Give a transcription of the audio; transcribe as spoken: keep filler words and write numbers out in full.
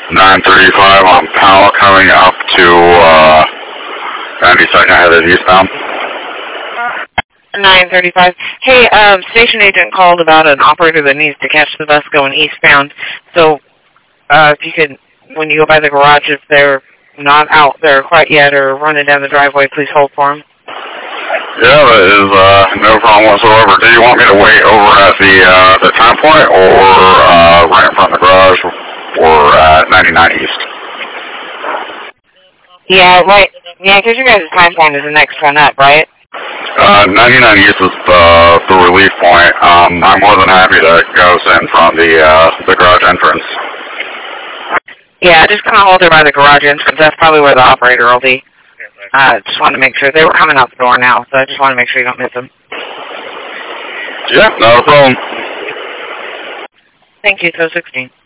nine thirty-five on Powell coming up to uh, ninety-second headed eastbound. nine thirty-five. Hey, um, station agent called about an operator that needs to catch the bus going eastbound. So, uh, if you could, when you go by the garage, if they're not out there quite yet or running down the driveway, please hold for them. Yeah, that is uh, no problem whatsoever. Do you want me to wait over at the uh, the time point or uh, right in front of the garage or uh, ninety-nine East? Yeah, right. Yeah, because your guys' time point is the next one up, right? Uh, ninety-nine East is the, the relief point. Um, I'm more than happy to go in from the uh, the garage entrance. Yeah, just kind of hold there by the garage entrance. That's probably where the operator will be. I uh, just want to make sure. They were coming out the door now, so I just want to make sure you don't miss them. Yeah, no problem. Thank you, so sixteen.